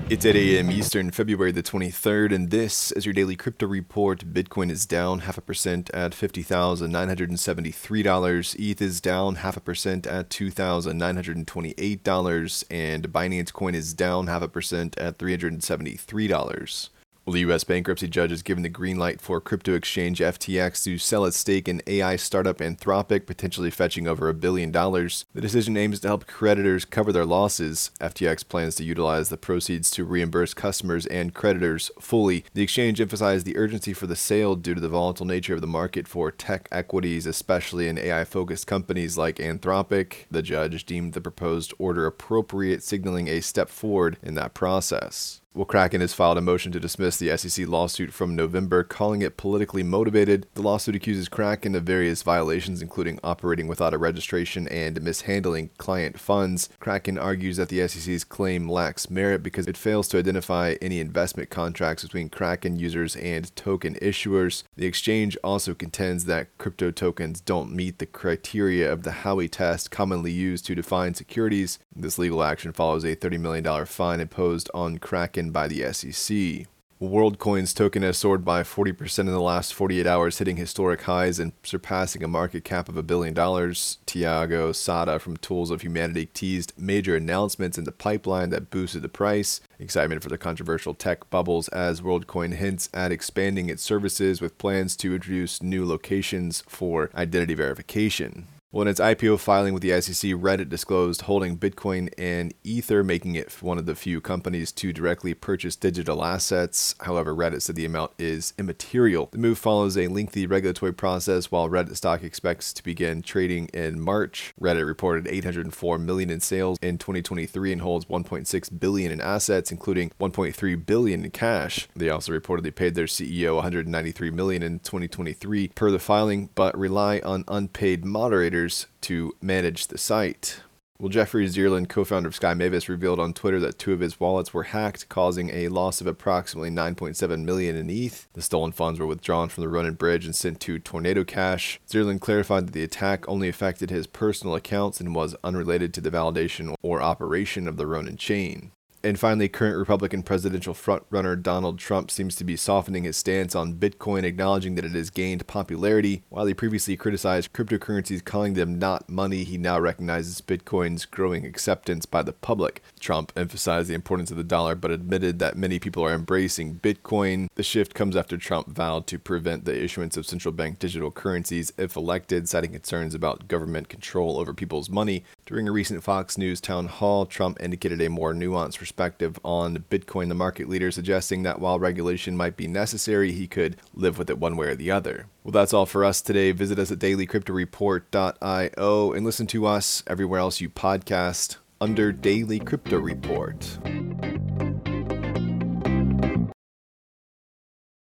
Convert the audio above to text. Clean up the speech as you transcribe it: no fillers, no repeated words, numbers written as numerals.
It's 8 a.m. Eastern, February the 23rd, and this is your daily crypto report. Bitcoin is down 0.5% at $50,973. ETH is down 0.5% at $2,928, and Binance Coin is down 0.5% at $373. Well, the U.S. bankruptcy judge has given the green light for crypto exchange FTX to sell its stake in AI startup Anthropic, potentially fetching over $1 billion. The decision aims to help creditors cover their losses. FTX plans to utilize the proceeds to reimburse customers and creditors fully. The exchange emphasized the urgency for the sale due to the volatile nature of the market for tech equities, especially in AI-focused companies like Anthropic. The judge deemed the proposed order appropriate, signaling a step forward in that process. Well, Kraken has filed a motion to dismiss the SEC lawsuit from November, calling it politically motivated. The lawsuit accuses Kraken of various violations, including operating without a registration and mishandling client funds. Kraken argues that the SEC's claim lacks merit because it fails to identify any investment contracts between Kraken users and token issuers. The exchange also contends that crypto tokens don't meet the criteria of the Howey test commonly used to define securities. This legal action follows a $30 million fine imposed on Kraken by the SEC. WorldCoin's token has soared by 40% in the last 48 hours, hitting historic highs and surpassing a market cap of $1 billion. Tiago Sada from Tools of Humanity teased major announcements in the pipeline that boosted the price. Excitement for the controversial tech bubbles as WorldCoin hints at expanding its services with plans to introduce new locations for identity verification. Well, in its IPO filing with the SEC, Reddit disclosed holding Bitcoin and Ether, making it one of the few companies to directly purchase digital assets. However, Reddit said the amount is immaterial. The move follows a lengthy regulatory process, while Reddit stock expects to begin trading in March. Reddit reported $804 million in sales in 2023 and holds $1.6 billion in assets, including $1.3 billion in cash. They also reportedly paid their CEO $193 million in 2023 per the filing, but rely on unpaid moderators to manage the site. Well, Jeffrey Zierlein, co-founder of Sky Mavis, revealed on Twitter that 2 of his wallets were hacked, causing a loss of approximately $9.7 million in ETH. The stolen funds were withdrawn from the Ronin Bridge and sent to Tornado Cash. Zierlein clarified that the attack only affected his personal accounts and was unrelated to the validation or operation of the Ronin chain. And finally, current Republican presidential frontrunner Donald Trump seems to be softening his stance on Bitcoin, acknowledging that it has gained popularity. While he previously criticized cryptocurrencies, calling them not money, he now recognizes Bitcoin's growing acceptance by the public. Trump emphasized the importance of the dollar, but admitted that many people are embracing Bitcoin. The shift comes after Trump vowed to prevent the issuance of central bank digital currencies if elected, citing concerns about government control over people's money. During a recent Fox News town hall, Trump indicated a more nuanced perspective on Bitcoin, the market leader, suggesting that while regulation might be necessary, he could live with it one way or the other. Well, that's all for us today. Visit us at dailycryptoreport.io and listen to us everywhere else you podcast under Daily Crypto Report.